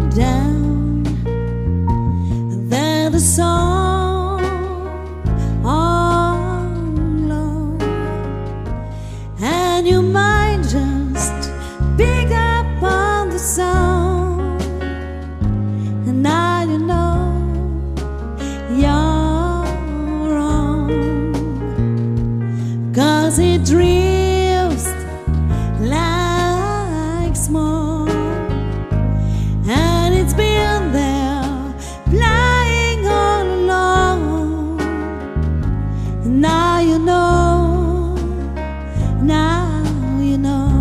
down, and then the song on low, and you might just pick up on the sound, and now you know you're wrong, 'cause it drifts like smoke, and it's been there flying all along. And now you know, now you know.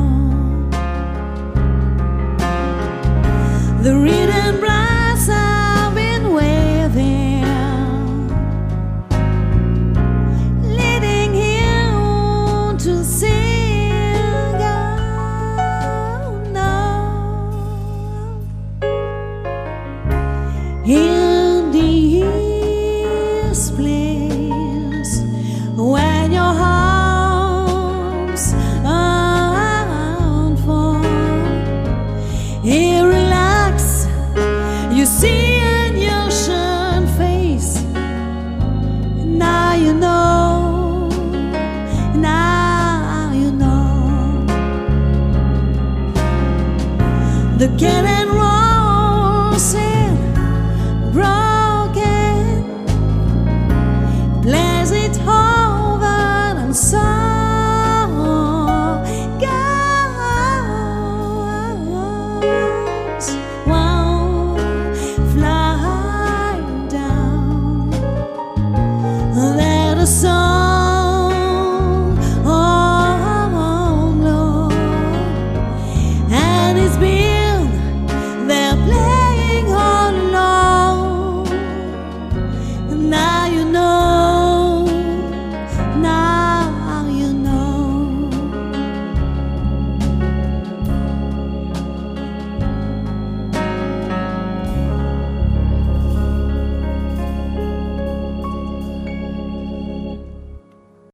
The written brass have been waving, leading him to sing out now. In this place, when your arms unfold, you relax, you see an ocean face. Now you know, now you know. The cannon rolls